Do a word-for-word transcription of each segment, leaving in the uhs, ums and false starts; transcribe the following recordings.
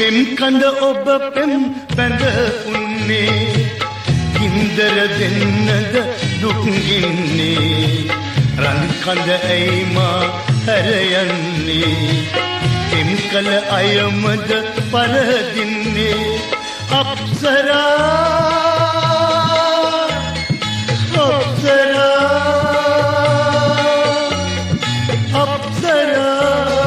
පෙම් කඳ ඔබ පෙම් බැඳ උන්නේ කින්දර දෙන්නද දුක්ගින්නේ රන් කඳ ඇයි මා හැර යන්නේ පෙම් කල අයමද පරදින්නේ අප්සරා අප්සරා අප්සරා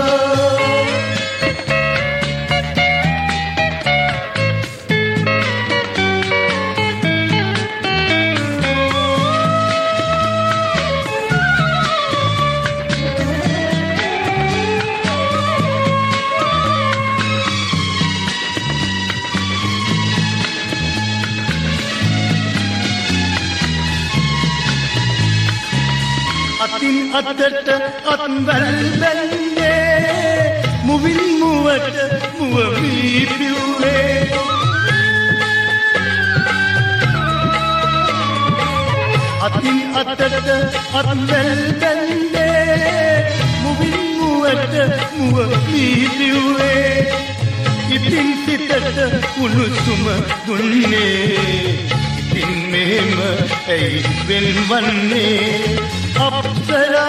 අතින් අතට අත්වැල් බැන්නේ මුවින් මුවට මුව වී පිව්වේ අතින් අතට අත්වැල් බැන්නේ මුවින් මුවට මුව වී පිව්වේ ඉතින් සිතට උණුසුම දුන්නේ ඉතින් මෙහෙම ඇයි වෙන්වන්නේ අප්සරා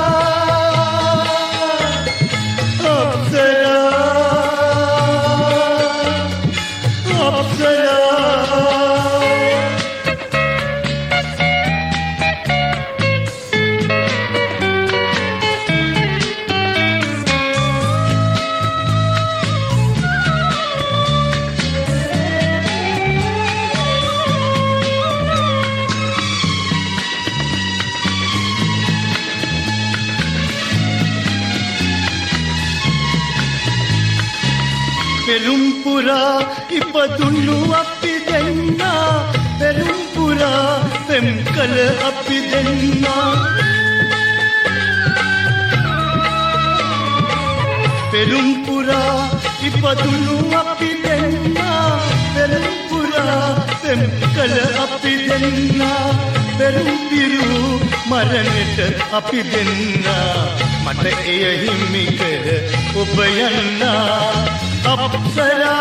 අප්සරා අප්සරා පෙරුම් පුරා ඉපදුණු අපි දෙන්නා පෙරුම් පුරා පෙම් කළ අපි දෙන්නා පෙරුම් පුරා ඉපදුණු අපි දෙන්නා පෙරුම් පුරා පෙම් කළ අපි දෙන්නා පෙරුම් පිරු මරණයට අපි දෙන්නා මට එය හිමි කර ඔබ යන්නා අප්සරා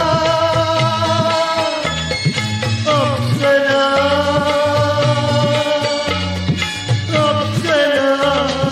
අප්සරා අප්සරා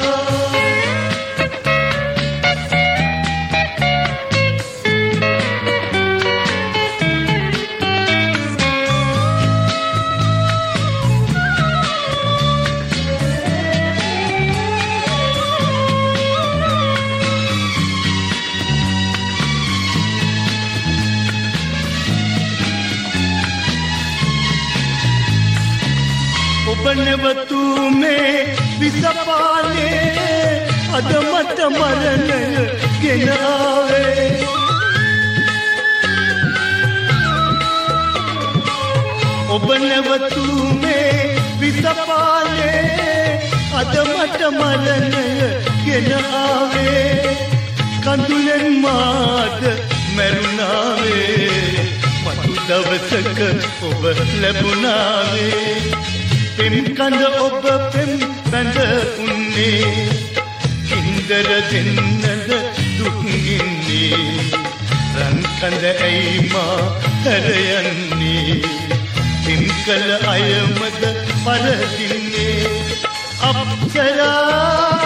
ඔබ නැවතුමේ විසපාලේ අද මට මරණය ගෙන ආවේ ඔබ නැවතුමේ විසපාලේ අද මට මරණය ගෙන ආවේ කඳුලෙන් මාද මැරුණාවේ මතු දවසක ඔබ ලැබුණාවේ පෙම් කඳ ඔබ පෙම් බැඳ උන්නේ කින්දර දෙන්නද දුක්ගින්නේ රන් කඳ ඇයි මා හැර යන්නේ පෙම් කළ අයමද පරදින්නේ අප්සරා